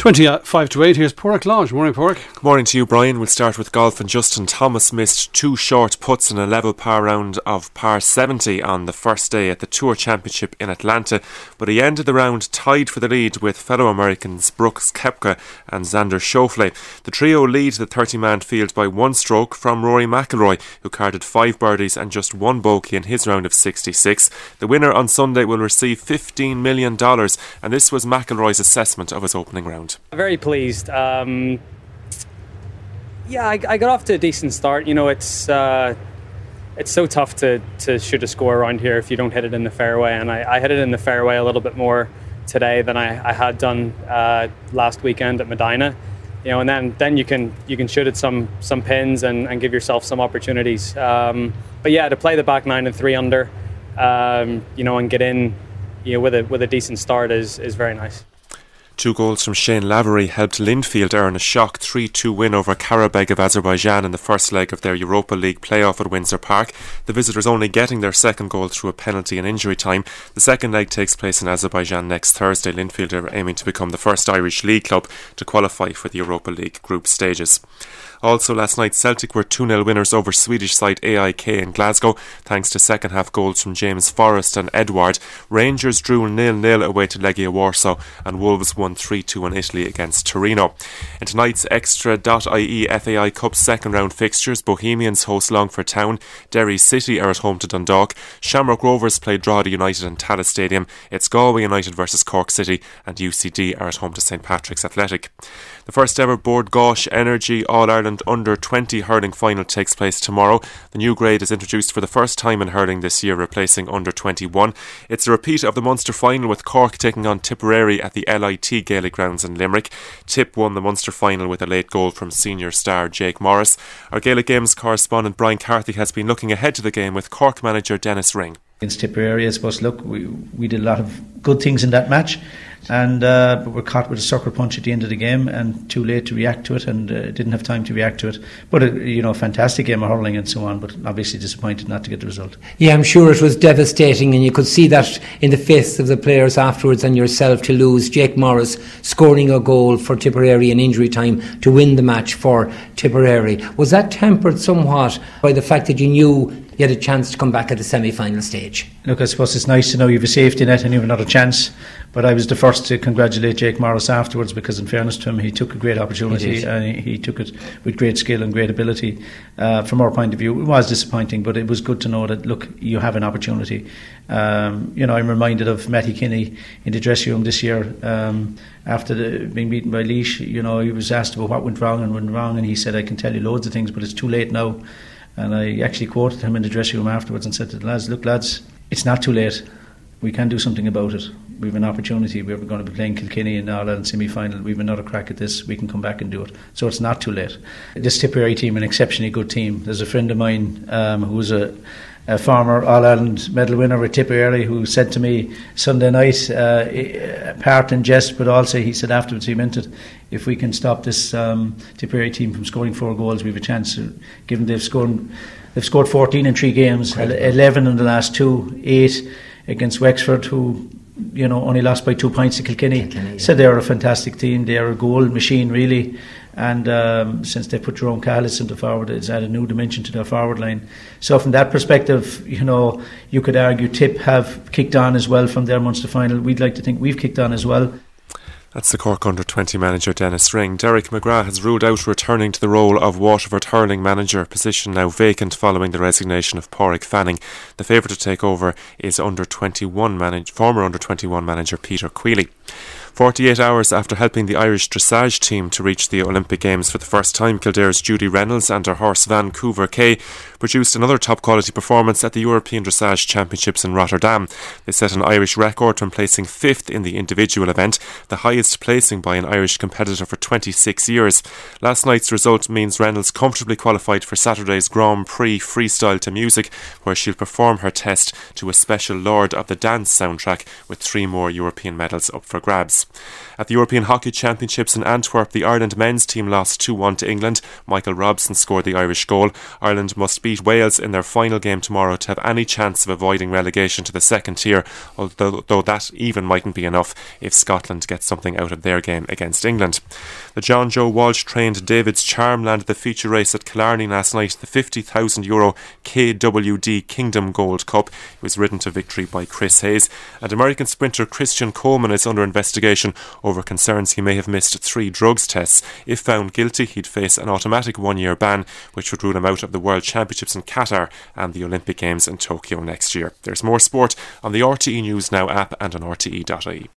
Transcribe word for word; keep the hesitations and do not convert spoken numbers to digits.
twenty-five to eight, here's Pádraig Lodge. Morning, Pádraig. Good morning to you, Brian. We'll start with golf, and Justin Thomas missed two short putts in a level par round of par seventy on the first day at the Tour Championship in Atlanta, but he ended the round tied for the lead with fellow Americans Brooks Koepka and Xander Schauffele. The trio lead the thirty-man field by one stroke from Rory McIlroy, who carded five birdies and just one bogey in his round of sixty-six. The winner on Sunday will receive fifteen million dollars, and this was McIlroy's assessment of his opening round. Very pleased. Um, yeah, I, I got off to a decent start. You know, it's uh, it's so tough to, to shoot a score around here if you don't hit it in the fairway, and I, I hit it in the fairway a little bit more today than I, I had done uh, last weekend at Medina. You know, and then, then you can you can shoot at some some pins and, and give yourself some opportunities. Um, but yeah, to play the back nine and three under, um, you know, and get in, you know, with a with a decent start is is very nice. Two goals from Shane Lavery helped Linfield earn a shock three two win over Karabag of Azerbaijan in the first leg of their Europa League playoff at Windsor Park. The visitors only getting their second goal through a penalty in injury time. The second leg takes place in Azerbaijan next Thursday. Linfield are aiming to become the first Irish League club to qualify for the Europa League group stages. Also last night, Celtic were two nil winners over Swedish side A I K in Glasgow, thanks to second half goals from James Forrest and Edward. Rangers drew nil nil away to Legia Warsaw, and Wolves won three two in Italy against Torino. In tonight's Extra dot I E F A I Cup second round fixtures, Bohemians host Longford Town, Derry City are at home to Dundalk, Shamrock Rovers play Drogheda United in Tallaght Stadium, it's Galway United versus Cork City, and U C D are at home to St Patrick's Athletic. The first ever Bord Gáis Energy All-Ireland under twenty hurling final takes place tomorrow. The new grade is introduced for the first time in hurling this year, replacing under twenty-one. It's a repeat of the Munster final, with Cork taking on Tipperary at the L I T Gaelic Grounds in Limerick. Tip won the Munster final with a late goal from senior star Jake Morris. Our Gaelic Games correspondent Brian Carthy has been looking ahead to the game with Cork manager Dennis Ring. Against Tipperary, I suppose, look, we, we did a lot of good things in that match, and uh, but we're caught with a sucker punch at the end of the game and too late to react to it, and uh, didn't have time to react to it. But, a, you know, fantastic game of hurling and so on, but obviously disappointed not to get the result. Yeah, I'm sure it was devastating, and you could see that in the face of the players afterwards and yourself to lose. Jake Morris scoring a goal for Tipperary in injury time to win the match for Tipperary. Was that tempered somewhat by the fact that you knew you had a chance to come back at the semi-final stage? Look, I suppose it's nice to know you have a safety net and you have another chance, but I was the first to congratulate Jake Morris afterwards, because in fairness to him, he took a great opportunity he and he, he took it with great skill and great ability. Uh, from our point of view, it was disappointing, but it was good to know that, look, you have an opportunity. Um, you know, I'm reminded of Matty Kinney in the dressing room this year um, after the, being beaten by Laois. You know, he was asked about what went wrong and went wrong, and he said, I can tell you loads of things, but it's too late now. And I actually quoted him in the dressing room afterwards and said to the lads, look lads, it's not too late. We can do something about it. We have an opportunity. We're going to be playing Kilkenny in the All-Ireland semi-final. We have another crack at this. We can come back and do it. So it's not too late. This Tipperary team, an exceptionally good team. There's a friend of mine um, who's a, a former All-Ireland medal winner with Tipperary, who said to me Sunday night, uh, part in jest, but also he said afterwards he meant it, if we can stop this um, Tipperary team from scoring four goals, we have a chance. Given they've scored, they've scored fourteen in three games, eleven in the last two, eight against Wexford, who, you know, only lost by two points to Kilkenny. Kilkenny yeah. So they're a fantastic team. They're a goal machine, really. And um, since they put Jerome Callis into forward, it's added a new dimension to their forward line. So from that perspective, you know, you could argue Tip have kicked on as well from their Munster final. We'd like to think we've kicked on as well. That's the Cork under twenty manager Dennis Ring. Derek McGrath has ruled out returning to the role of Waterford hurling manager, position now vacant following the resignation of Pádraig Fanning. The favourite to take over is under twenty-one manage, former under twenty-one manager Peter Queally. forty-eight hours after helping the Irish dressage team to reach the Olympic Games for the first time, Kildare's Judy Reynolds and her horse Vancouver K produced another top quality performance at the European Dressage Championships in Rotterdam. They set an Irish record when placing fifth in the individual event, the highest placing by an Irish competitor for twenty-six years. Last night's result means Reynolds comfortably qualified for Saturday's Grand Prix Freestyle to Music, where she'll perform her test to a special Lord of the Dance soundtrack with three more European medals up for grabs. Wales. At the European Hockey Championships in Antwerp, the Ireland men's team lost two one to England. Michael Robson scored the Irish goal. Ireland must beat Wales in their final game tomorrow to have any chance of avoiding relegation to the second tier, although though that even mightn't be enough if Scotland gets something out of their game against England. The John Joe Walsh trained David's Charm landed the feature race at Killarney last night, the fifty thousand euro K W D Kingdom Gold Cup. It was ridden to victory by Chris Hayes, and American sprinter Christian Coleman is under investigation over concerns he may have missed three drugs tests. If found guilty, he'd face an automatic one-year ban, which would rule him out of the World Championships in Qatar and the Olympic Games in Tokyo next year. There's more sport on the R T E News Now app and on R T E dot I E.